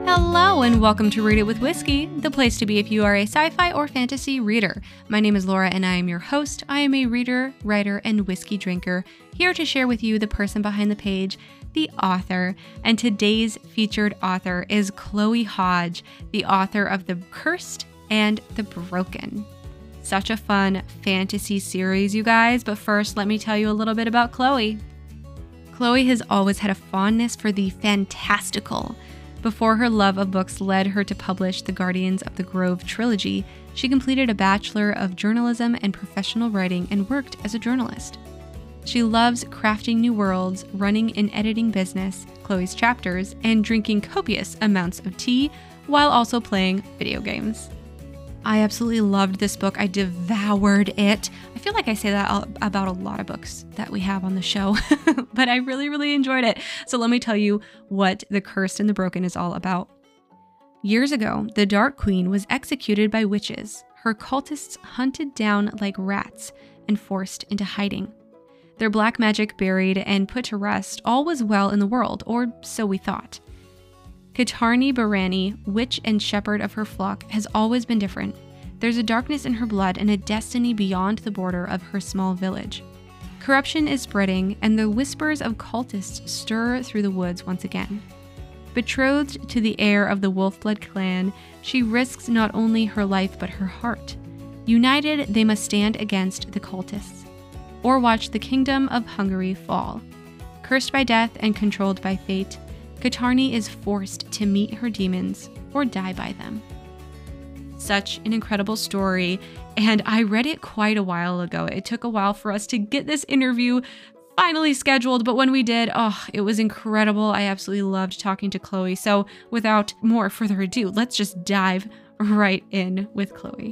Hello and welcome to Read It with Whiskey, the place to be if you are a sci-fi or fantasy reader. My name is Laura and I am your host. I am a reader, writer, and whiskey drinker, here to share with you the person behind the page, the author. And today's featured author is Chloe Hodge, the author of The Cursed and the Broken. Such a fun fantasy series, you guys, but first let me tell you a little bit about Chloe. Chloe has always had a fondness for the fantastical. Before her love of books led her to publish the Guardians of the Grove trilogy, she completed a Bachelor of Journalism and Professional Writing and worked as a journalist. She loves crafting new worlds, running an editing business, Chloe's Chapters, and drinking copious amounts of tea while also playing video games. I absolutely loved this book. I devoured it. I feel like I say that about a lot of books that we have on the show, but I really enjoyed it. So let me tell you what The Cursed and the Broken is all about. Years ago, the Dark Queen was executed by witches, her cultists hunted down like rats and forced into hiding. Their black magic buried and put to rest, all was well in the world, or so we thought. Katarni Barani, witch and shepherd of her flock, has always been different. There's a darkness in her blood and a destiny beyond the border of her small village. Corruption is spreading, and the whispers of cultists stir through the woods once again. Betrothed to the heir of the Wolfblood clan, she risks not only her life but her heart. United, they must stand against the cultists, or watch the kingdom of Hungary fall. Cursed by death and controlled by fate, Katarni is forced to meet her demons or die by them. Such an incredible story, and I read it quite a while ago. It took a while for us to get this interview finally scheduled, but when we did, it was incredible. I absolutely loved talking to Chloe. So without more further ado, let's just dive right in with Chloe.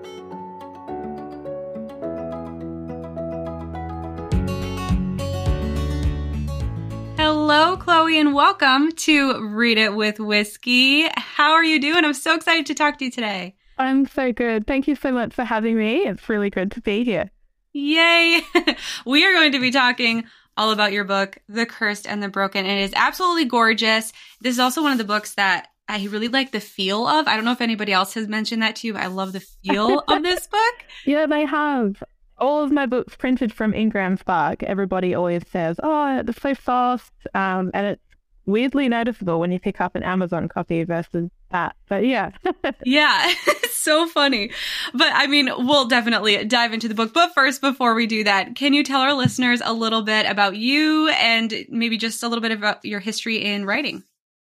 Hello, Chloe, and welcome to Read It with Whiskey. How are you doing? I'm so excited to talk to you today. I'm so good. Thank you so much for having me. It's really good to be here. Yay! We are going to be talking all about your book, The Cursed and the Broken, and it is absolutely gorgeous. This is also one of the books that I really like the feel of. I don't know if anybody else has mentioned that to you. I love the feel of this book. Yeah, they have. All of my books printed from Ingram Spark, everybody always says, oh, it's so soft, and it's weirdly noticeable when you pick up an Amazon copy versus that. But yeah. Yeah, it's so funny. But I mean, we'll definitely dive into the book. But first, before we do that, can you tell our listeners a little bit about you and maybe just a little bit about your history in writing?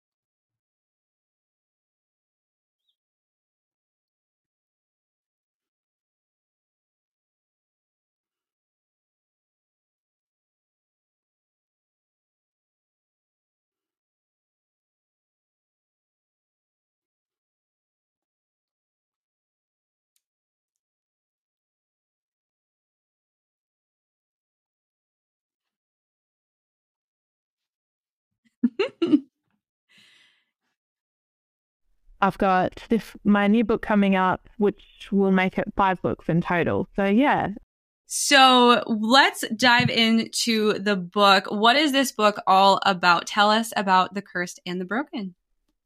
I've got my new book coming up, which will make it 5 books in total. So yeah. So let's dive into the book. What is this book all about? Tell us about The Cursed and the Broken.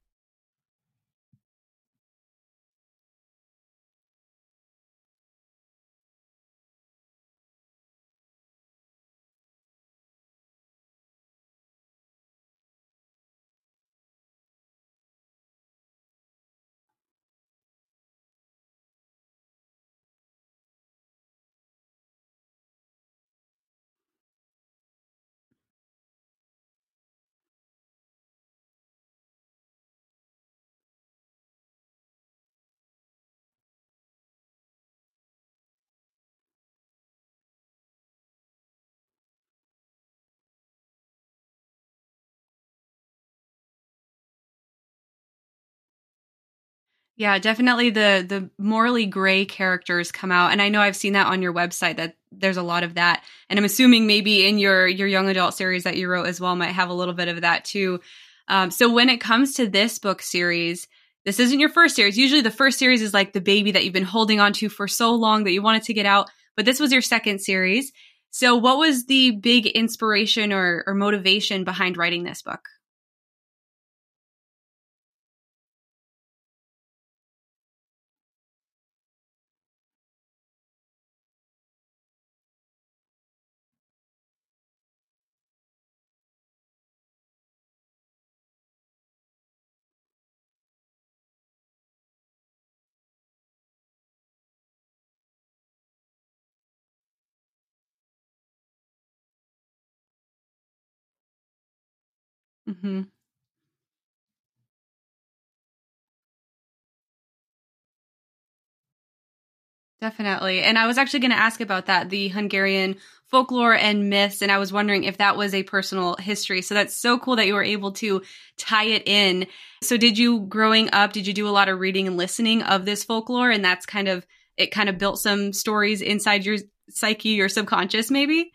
Yeah, definitely the morally gray characters come out. And I know I've seen that on your website, that there's a lot of that. And I'm assuming maybe in your young adult series that you wrote as well might have a little bit of that too. So when it comes to this book series, this isn't your first series. Usually the first series is like the baby that you've been holding on to for so long that you wanted to get out. But this was your second series. So what was the big inspiration or motivation behind writing this book? Mm-hmm. Definitely. And I was actually going to ask about that, the Hungarian folklore and myths. And I was wondering if that was a personal history. So that's so cool that you were able to tie it in. So did you, growing up, did you do a lot of reading and listening of this folklore? And that's it kind of built some stories inside your psyche, your subconscious, maybe?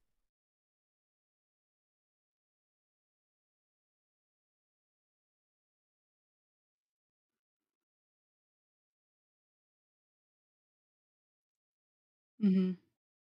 Mm-hmm.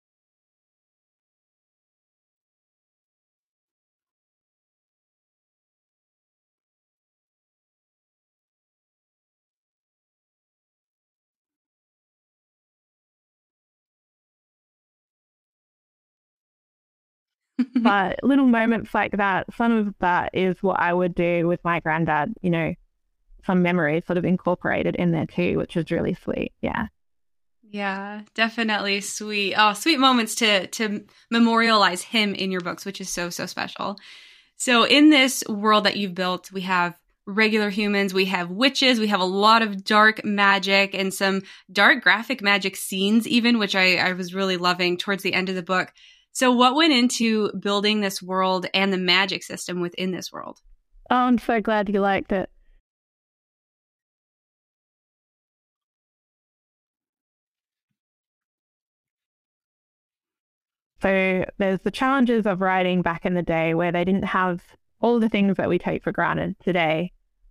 But little moments like that, some of that is what I would do with my granddad, you know, some memories sort of incorporated in there too, which is really sweet. Yeah. Yeah, definitely sweet. Oh, sweet moments to memorialize him in your books, which is so, so special. So in this world that you've built, we have regular humans, we have witches, we have a lot of dark magic and some dark graphic magic scenes even, which I was really loving towards the end of the book. So what went into building this world and the magic system within this world? Oh, I'm so glad you liked it. So there's the challenges of writing back in the day where they didn't have all the things that we take for granted today.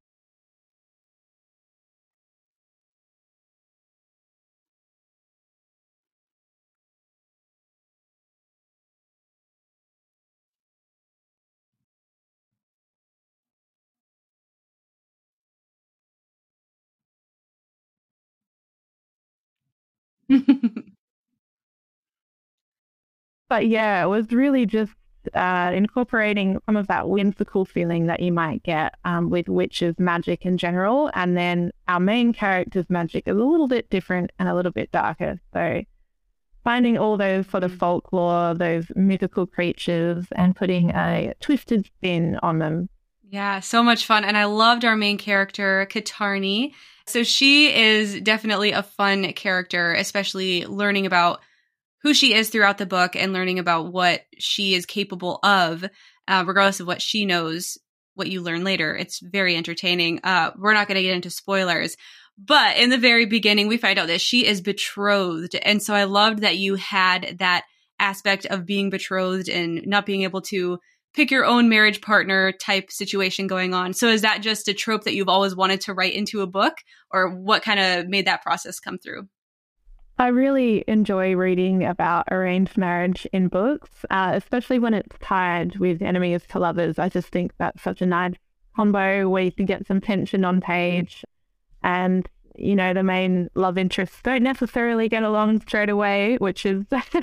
But yeah, it was really just incorporating some of that whimsical feeling that you might get with witches' magic in general. And then our main character's magic is a little bit different and a little bit darker. So finding all those sort of folklore, those mythical creatures, and putting a twisted spin on them. Yeah, so much fun. And I loved our main character, Katarni. So she is definitely a fun character, especially learning about who she is throughout the book and learning about what she is capable of, regardless of what she knows, what you learn later. It's very entertaining. We're not going to get into spoilers, but in the very beginning, we find out that she is betrothed. And so I loved that you had that aspect of being betrothed and not being able to pick your own marriage partner type situation going on. So is that just a trope that you've always wanted to write into a book, or what kind of made that process come through? I really enjoy reading about arranged marriage in books, especially when it's tied with enemies to lovers. I just think that's such a nice combo where you can get some tension on page and, you know, the main love interests don't necessarily get along straight away, which is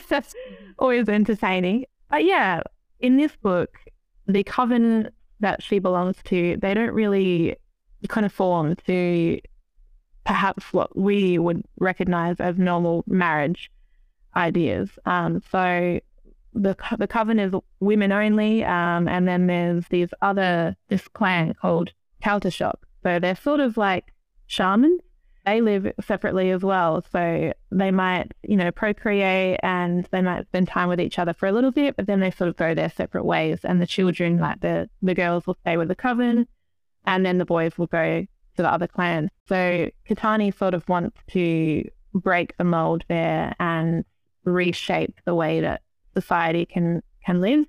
always entertaining. But yeah, in this book, the coven that she belongs to, they don't really conform to perhaps what we would recognize as normal marriage ideas. So the coven is women only, and then there's this clan called Kaltashok. So they're sort of like shamans. They live separately as well. So they might, you know, procreate and they might spend time with each other for a little bit, but then they sort of go their separate ways. And the children, like the girls will stay with the coven and then the boys will go to the other clan. So Katarni sort of wants to break the mold there and reshape the way that society can live,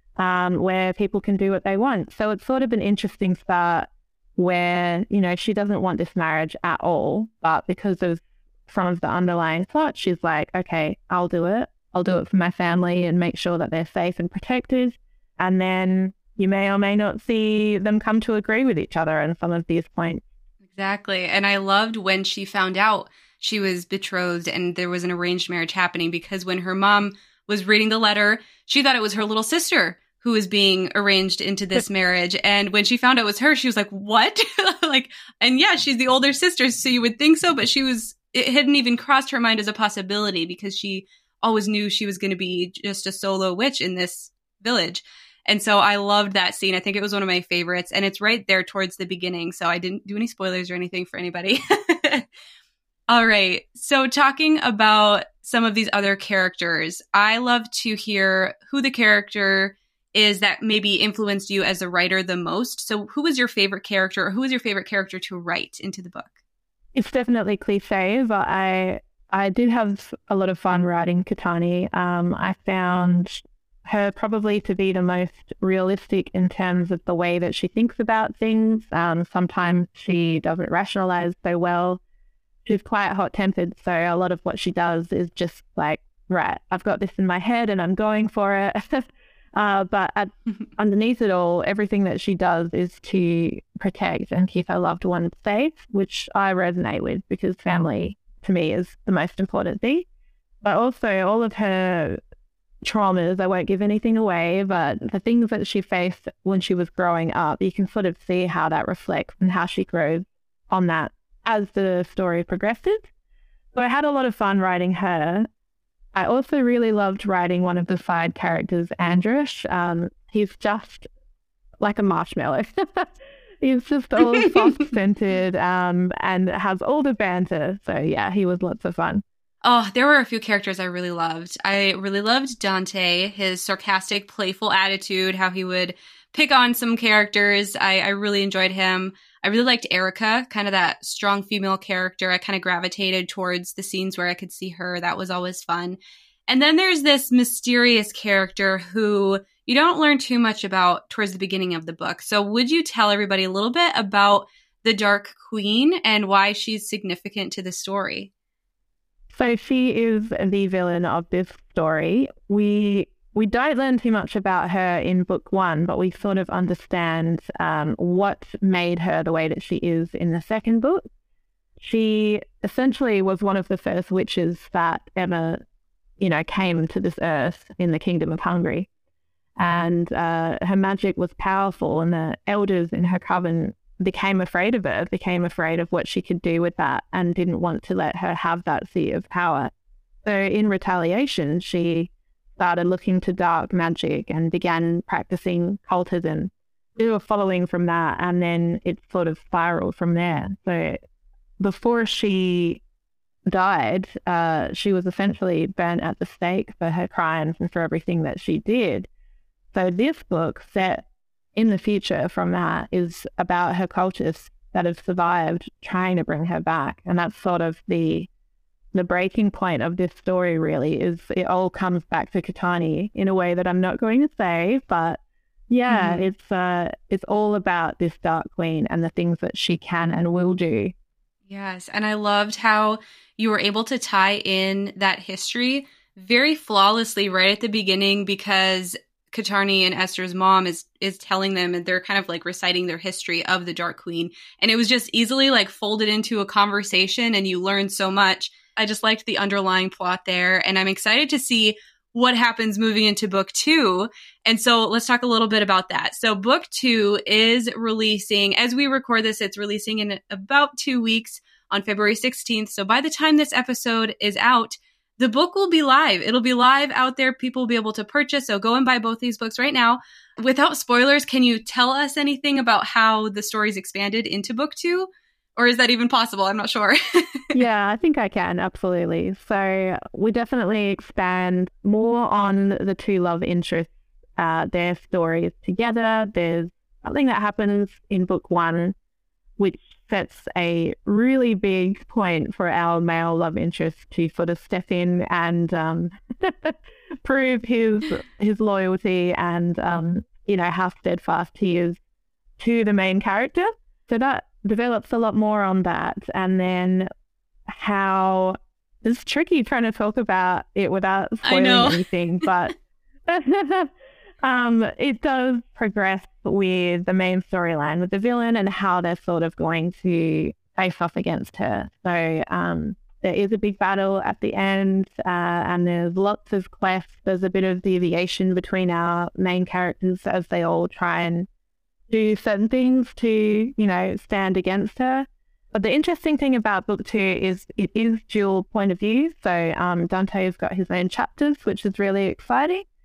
where people can do what they want. So it's sort of an interesting start where, you know, she doesn't want this marriage at all, but because of some of the underlying thought, she's like, okay, I'll do it. I'll do it for my family and make sure that they're safe and protected. And then you may or may not see them come to agree with each other on some of these points. Exactly. And I loved when she found out she was betrothed and there was an arranged marriage happening, because when her mom was reading the letter, she thought it was her little sister who was being arranged into this marriage. And when she found out it was her, she was like, what? Like, and yeah, she's the older sister, so you would think so, but it hadn't even crossed her mind as a possibility because she always knew she was going to be just a solo witch in this village. And so I loved that scene. I think it was one of my favorites, and it's right there towards the beginning. So I didn't do any spoilers or anything for anybody. All right. So talking about some of these other characters, I love to hear who the character is that maybe influenced you as a writer the most. So who was your favorite character, or who was your favorite character to write into the book? It's definitely cliche, but I did have a lot of fun writing Katani. I found her probably to be the most realistic in terms of the way that she thinks about things. Sometimes she doesn't rationalize so well. She's quite hot-tempered, so a lot of what she does is just like, right, I've got this in my head and I'm going for it. But underneath it all, everything that she does is to protect and keep her loved ones safe, which I resonate with because family to me is the most important thing. But also all of her traumas, I won't give anything away, but the things that she faced when she was growing up, you can sort of see how that reflects and how she grows on that as the story progresses. So I had a lot of fun writing her. I also really loved writing one of the side characters, Andrish. He's just like a marshmallow. He's just all soft-scented and has all the banter. So yeah, he was lots of fun. Oh, there were a few characters I really loved. I really loved Dante, his sarcastic, playful attitude, how he would pick on some characters. I really enjoyed him. I really liked Erica, kind of that strong female character. I kind of gravitated towards the scenes where I could see her. That was always fun. And then there's this mysterious character who you don't learn too much about towards the beginning of the book. So would you tell everybody a little bit about the Dark Queen and why she's significant to the story? So she is the villain of this story. We don't learn too much about her in book one, but we sort of understand what made her the way that she is in the second book. She essentially was one of the first witches that ever, came to this earth in the Kingdom of Hungary. And her magic was powerful, and the elders in her coven became afraid of her, became afraid of what she could do with that, and didn't want to let her have that seat of power. So in retaliation, she started looking to dark magic and began practicing cultism. We were following from that, and then it sort of spiraled from there. So before she died, she was essentially burnt at the stake for her crimes and for everything that she did. So this book, set in the future from that, is about her cultists that have survived trying to bring her back. And that's sort of the breaking point of this story, really, is it all comes back to Katani in a way that I'm not going to say, but yeah, it's all about this Dark Queen and the things that she can and will do. Yes, and I loved how you were able to tie in that history very flawlessly right at the beginning, because Katani and Esther's mom is telling them, and they're kind of like reciting their history of the Dark Queen. And it was just easily like folded into a conversation, and you learned so much. I just liked the underlying plot there, and I'm excited to see what happens moving into book 2. And so let's talk a little bit about that. So book 2 is releasing, as we record this, it's releasing in about 2 weeks on February 16th. So by the time this episode is out, the book will be live. It'll be live out there. People will be able to purchase. So go and buy both these books right now. Without spoilers, can you tell us anything about how the story's expanded into book 2? Or is that even possible? I'm not sure. Yeah, I think I can. Absolutely. So we definitely expand more on the two love interests, their stories together. There's something that happens in book 1, which sets a really big point for our male love interest to sort of step in and prove his loyalty and how steadfast he is to the main character. So that develops a lot more on that. And then how it's tricky trying to talk about it without spoiling anything, but it does progress with the main storyline with the villain and how they're sort of going to face off against her. So there is a big battle at the end, and there's lots of quests. There's a bit of deviation between our main characters as they all try and do certain things to, stand against her. But the interesting thing about book 2 is it is dual point of view. So Dante's got his own chapters, which is really exciting.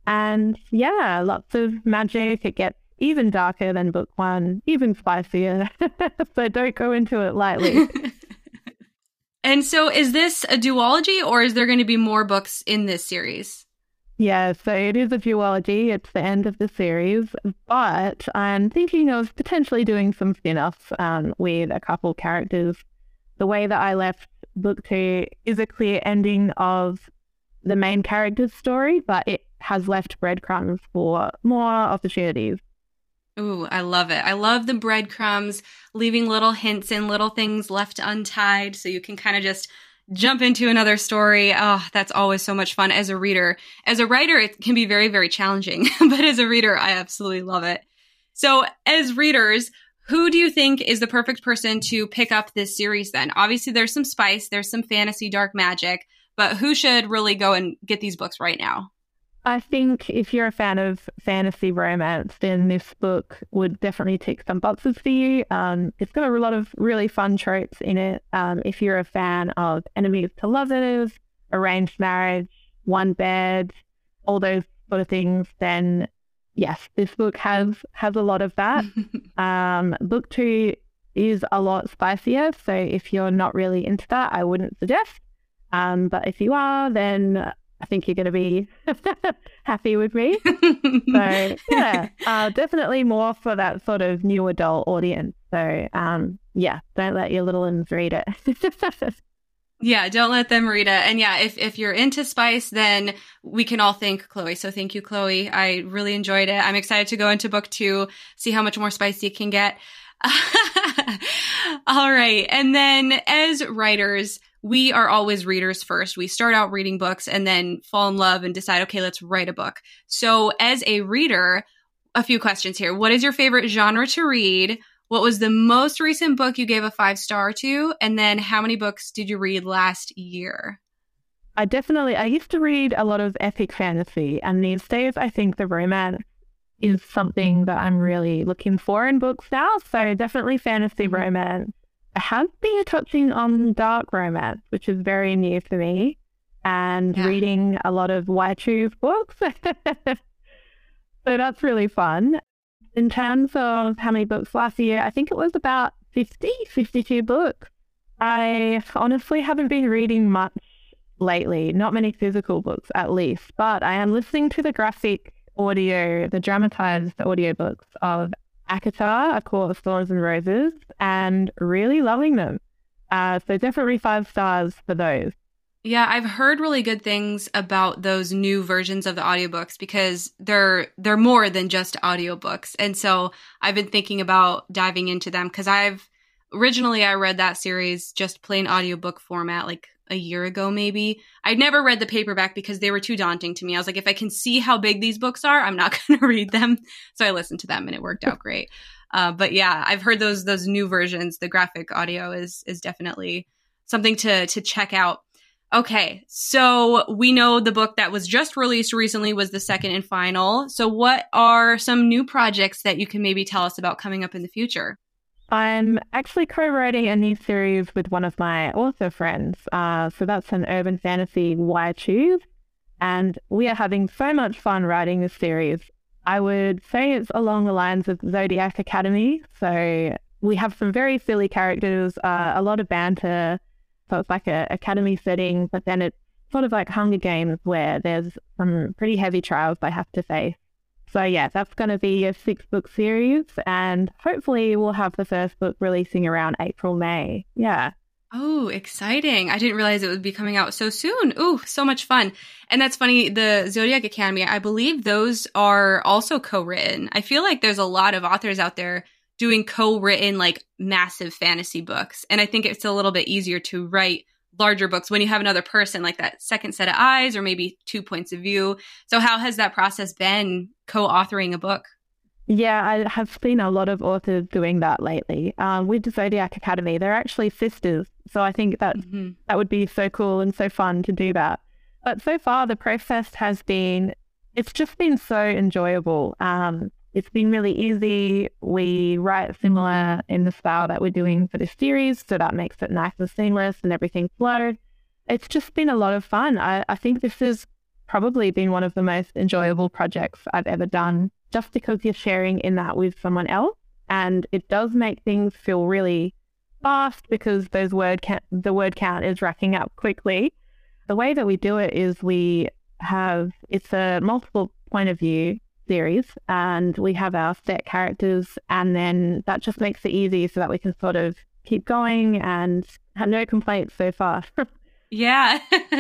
And yeah, lots of magic. It gets even darker than book one, even spicier. So don't go into it lightly. And so is this a duology, or is there going to be more books in this series? Yeah, so it is a duology. It's the end of the series, but I'm thinking of potentially doing some spin-offs with a couple characters. The way that I left book two is a clear ending of the main character's story, but it has left breadcrumbs for more opportunities. Ooh, I love it. I love the breadcrumbs, leaving little hints and little things left untied so you can kind of just jump into another story. Oh, that's always so much fun as a reader. As a writer, it can be very, very challenging, but as a reader, I absolutely love it. So as readers, who do you think is the perfect person to pick up this series then? Obviously, there's some spice, there's some fantasy, dark magic, but who should really go and get these books right now? I think if you're a fan of fantasy romance, then this book would definitely tick some boxes for you. It's got a lot of really fun tropes in it. If you're a fan of enemies to lovers, arranged marriage, one bed, all those sort of things, then yes, this book has a lot of that. Book two is a lot spicier, so if you're not really into that, I wouldn't suggest. But if you are, then I think you're going to be happy with me. So yeah, definitely more for that sort of new adult audience. So yeah, don't let your little ones read it. Yeah, don't let them read it. And yeah, if you're into spice, then we can all thank Chloe. So thank you, Chloe. I really enjoyed it. I'm excited to go into book two, see how much more spicy it can get. All right. And then as writers, we are always readers first. We start out reading books and then fall in love and decide, okay, let's write a book. So as a reader, a few questions here. What is your favorite genre to read? What was the most recent book you gave a 5-star to? And then how many books did you read last year? I used to read a lot of epic fantasy, and these days I think the romance is something that I'm really looking for in books now. So definitely fantasy romance. I have been touching on dark romance, which is very new for me, and reading a lot of YA books. So that's really fun. In terms of how many books last year, I think it was about 52 books. I honestly haven't been reading much lately, not many physical books at least, but I am listening to the graphic audio, the dramatized audiobooks of ACOTAR, A Court of Thorns and Roses, and really loving them. So definitely 5 stars for those. Yeah, I've heard really good things about those new versions of the audiobooks because they're more than just audiobooks. And so I've been thinking about diving into them because I read that series just plain audiobook format like a year ago maybe. I'd never read the paperback because they were too daunting to me. I was like, if I can see how big these books are, I'm not going to read them. So I listened to them and it worked out great. But yeah, I've heard those new versions. The graphic audio is definitely something to check out. Okay, so we know the book that was just released recently was the second and final. So what are some new projects that you can maybe tell us about coming up in the future? I'm actually co-writing a new series with one of my author friends. So that's an urban fantasy YA, and we are having so much fun writing this series. I would say it's along the lines of Zodiac Academy. So we have some very silly characters, a lot of banter. So it's like a academy setting, but then it's sort of like Hunger Games where there's some pretty heavy trials they have to face. So yeah, that's going to be a 6-book series, and hopefully we'll have the first book releasing around April, May. Yeah. Oh, exciting. I didn't realize it would be coming out so soon. Ooh, so much fun. And that's funny. The Zodiac Academy, I believe those are also co-written. I feel like there's a lot of authors out there doing co-written like massive fantasy books. And I think it's a little bit easier to write larger books when you have another person, like that second set of eyes or maybe 2 points of view. So how has that process been co-authoring a book? Yeah, I have seen a lot of authors doing that lately. With the Zodiac Academy, they're actually sisters. So I think that would be so cool and so fun to do that. But so far, the process it's just been so enjoyable. It's been really easy. We write similar in the style that we're doing for this series, so that makes it nice and seamless and everything flows. It's just been a lot of fun. I think this is probably been one of the most enjoyable projects I've ever done, just because you're sharing in that with someone else. And it does make things feel really fast because the word count is racking up quickly. The way that we do it is it's a multiple point of view series, and we have our set characters, and then that just makes it easy so that we can sort of keep going and have no complaints so far. Yeah.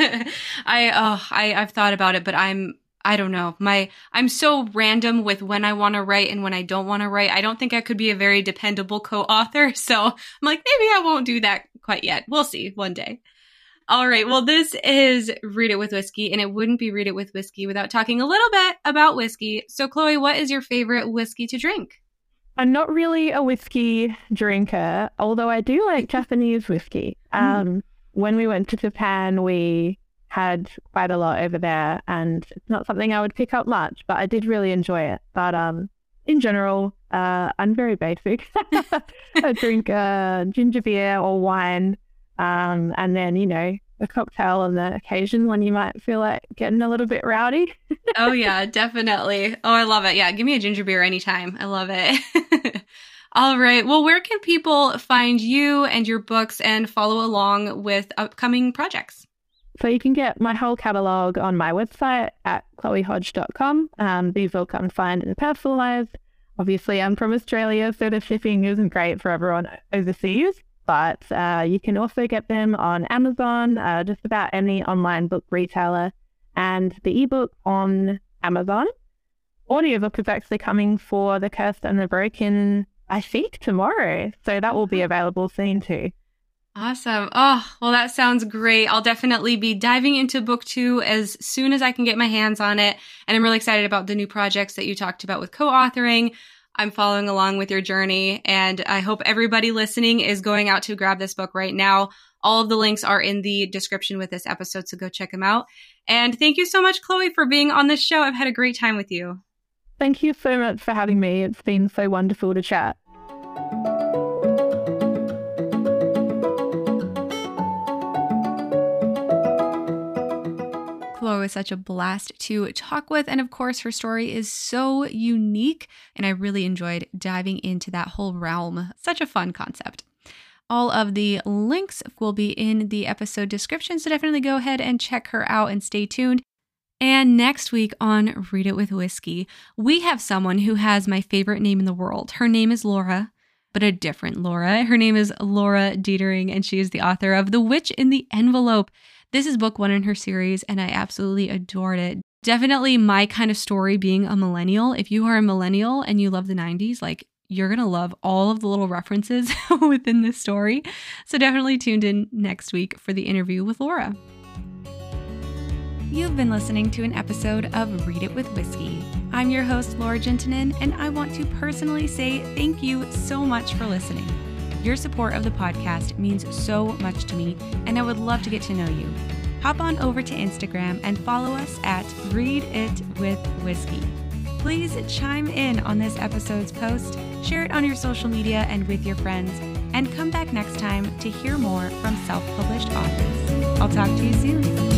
I've thought about it, but I don't know. I'm so random with when I want to write and when I don't want to write. I don't think I could be a very dependable co-author. So I'm like, maybe I won't do that quite yet. We'll see one day. All right. Well, this is Read It with Whiskey, and it wouldn't be Read It with Whiskey without talking a little bit about whiskey. So Chloe, what is your favorite whiskey to drink? I'm not really a whiskey drinker, although I do like Japanese whiskey. When we went to Japan, we had quite a lot over there, and it's not something I would pick up much, but I did really enjoy it. But in general, I'm very basic. I drink ginger beer or wine, and then, a cocktail on the occasion when you might feel like getting a little bit rowdy. Oh, yeah, definitely. Oh, I love it. Yeah, give me a ginger beer anytime. I love it. All right. Well, where can people find you and your books and follow along with upcoming projects? So you can get my whole catalogue on my website at chloehodge.com. These all come find and personalised. Obviously, I'm from Australia, so the shipping isn't great for everyone overseas. But you can also get them on Amazon, just about any online book retailer, and the ebook on Amazon. Audiobook is actually coming for The Cursed and the Broken, I think, tomorrow. So that will be available soon too. Awesome. Oh, well, that sounds great. I'll definitely be diving into book 2 as soon as I can get my hands on it. And I'm really excited about the new projects that you talked about with co-authoring. I'm following along with your journey, and I hope everybody listening is going out to grab this book right now. All of the links are in the description with this episode, so go check them out. And thank you so much, Chloe, for being on this show. I've had a great time with you. Thank you so much for having me. It's been so wonderful to chat. Chloe is such a blast to talk with, and of course her story is so unique, and I really enjoyed diving into that whole realm. Such a fun concept. All of the links will be in the episode description, so definitely go ahead and check her out and stay tuned. And next week on Read It with Whiskey, we have someone who has my favorite name in the world. Her name is Laura, but a different Laura. Her name is Laura Dietering, and she is the author of The Witch in the Envelope. This is book 1 in her series, and I absolutely adored it. Definitely my kind of story being a millennial. If you are a millennial and you love the 90s, you're going to love all of the little references within this story. So definitely tuned in next week for the interview with Laura. You've been listening to an episode of Read It with Whiskey. I'm your host, Laura Gentinen, and I want to personally say thank you so much for listening. Your support of the podcast means so much to me, and I would love to get to know you. Hop on over to Instagram and follow us at Read It with Whiskey. Please chime in on this episode's post, share it on your social media and with your friends, and come back next time to hear more from self-published authors. I'll talk to you soon.